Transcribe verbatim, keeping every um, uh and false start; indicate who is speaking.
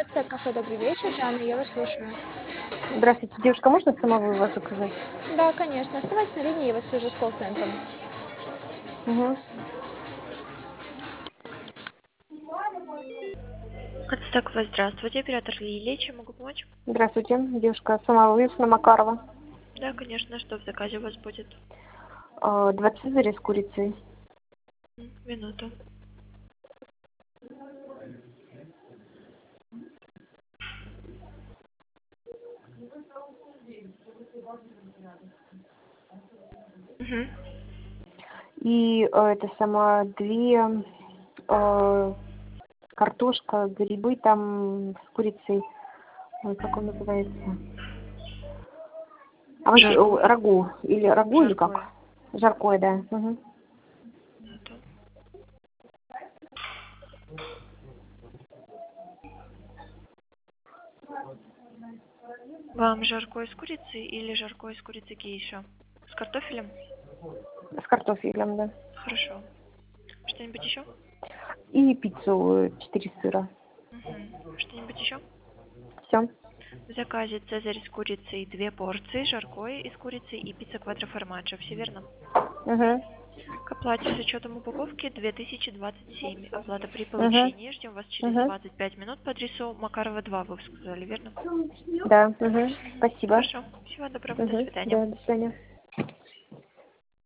Speaker 1: Рецепция кафе «Добрый вечер». Жанна, я вас слушаю.
Speaker 2: Здравствуйте, девушка, можно самовывоз вас заказать?
Speaker 1: Да, конечно. Оставайтесь на линии, я вас свяжу с колл-центром.
Speaker 2: Угу.
Speaker 3: Ацтекова, здравствуйте, оператор Лилия, чем могу помочь?
Speaker 2: Здравствуйте, девушка, самовывоз на Макарова.
Speaker 3: Да, конечно, что в заказе у вас будет?
Speaker 2: Э, Два цезаря с курицей.
Speaker 3: М, Минуту. Мгм.
Speaker 2: И э, это сама две э, картошка, грибы там с курицей. Ой, как он называется? А вы
Speaker 3: Жаркое.
Speaker 2: э, рагу или рагу или
Speaker 3: Жаркое.
Speaker 2: как? Жаркое, да. Угу.
Speaker 3: Минуту. Вам жаркое с курицей или жаркое с курицей гейша? С картофелем?
Speaker 2: С картофелем, да.
Speaker 3: Хорошо. Что-нибудь еще?
Speaker 2: И пиццу э, четыре сыра.
Speaker 3: Угу. Что-нибудь еще?
Speaker 2: Все.
Speaker 3: В заказе цезарь с курицей две порции, жаркое из курицы и пицца квадроформаджо. Все верно?
Speaker 2: Угу.
Speaker 3: К оплате с учетом упаковки две тысячи двадцать семь. Оплата при
Speaker 2: Угу.
Speaker 3: получении. Ждем вас через
Speaker 2: Угу.
Speaker 3: двадцать пять минут по адресу Макарова два, вы сказали, верно?
Speaker 2: Да. Угу.
Speaker 3: Мгм.
Speaker 2: Спасибо.
Speaker 3: Хорошо. Всего доброго. До
Speaker 2: Угу.
Speaker 3: свидания.
Speaker 2: Да, до свидания.